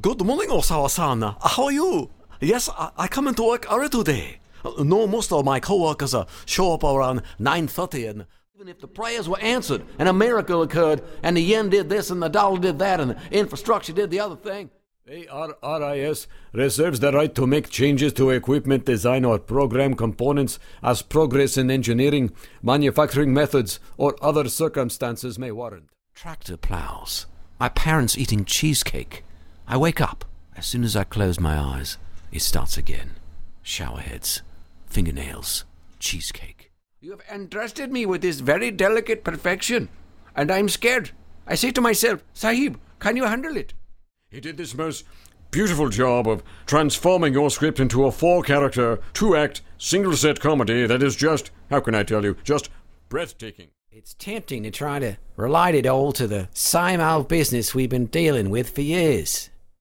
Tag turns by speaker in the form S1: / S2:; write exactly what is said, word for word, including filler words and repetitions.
S1: Good morning, Osawa-san. How are you? Yes, I, I come into work early today. No, most of my co-workers uh, show up around nine thirty, and even if the prayers were answered and a miracle occurred and the yen did this and the dollar did that and the infrastructure did the other thing.
S2: A R I S reserves the right to make changes to equipment design or program components as progress in engineering, manufacturing methods, or other circumstances may warrant.
S1: Tractor plows. My parents eating cheesecake. I wake up. As soon as I close my eyes, it starts again. Showerheads, fingernails, cheesecake. You have entrusted me with this very delicate perfection, and I'm scared. I say to myself, Sahib, can you handle it?
S2: He did this most beautiful job of transforming your script into a four-character, two-act, single-set comedy that is just, how can I tell you, just breathtaking.
S3: It's tempting to try to relate it all to the same old business we've been dealing with for years.